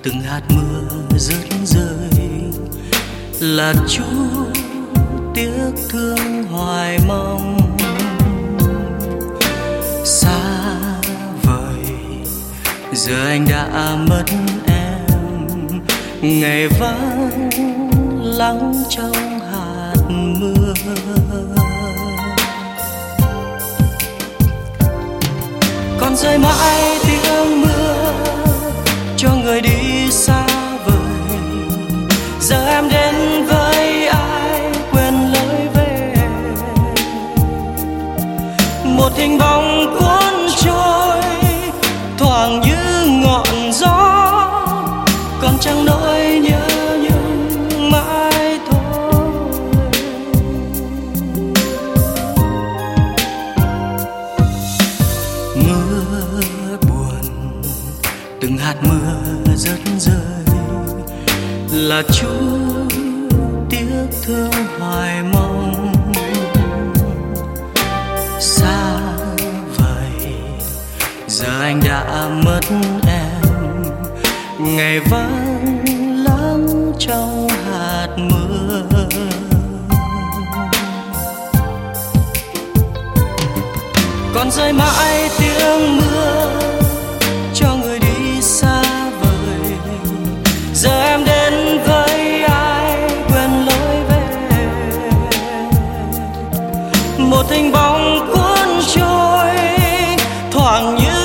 từng hạt mưa rớt rơi là chút tiếc thương hoài mong. Xa vời giờ anh đã mất em, ngày vắng lắng trong hạt mưa. Còn rơi mãi tiếng mưa cho người đi xa vời. Giờ em đến với ai quên lối về, một hình bóng cuốn trôi thoảng như ngọn gió, còn chẳng nỗi nhớ nhung mãi thôi. Mưa buồn từng hạt mưa rớt rơi là chút tiếc thương hoài mong. Xa vời giờ anh đã mất em, ngày vắng lắng trong hạt mưa. Còn rơi mãi tiếng mưa cho người đi xa vời. Giờ em đến với ai quên lối về, một hình bóng cuốn trôi thoảng như